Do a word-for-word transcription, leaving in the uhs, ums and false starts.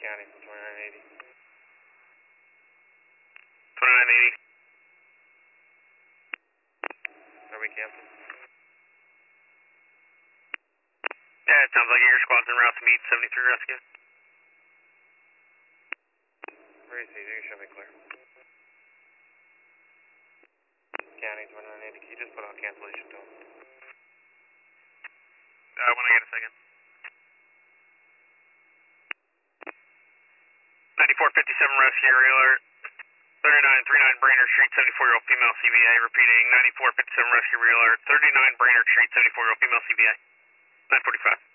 County from twenty-nine eighty. twenty-nine eighty. Are we canceled? Yeah, it sounds like your squad's en route to meet seventy-three rescue. Three Caesar, you should be clear. County twenty-nine eighty, can you just put on cancellation to him? Uh, when I get a second. ninety-four fifty-seven rescue alert. thirty-nine thirty-nine Brainerd Street, seventy-four year old female C V A. Repeating, ninety-four fifty-seven rescue alert. thirty-nine Brainerd Street, seventy-four year old female C V A. nine forty-five.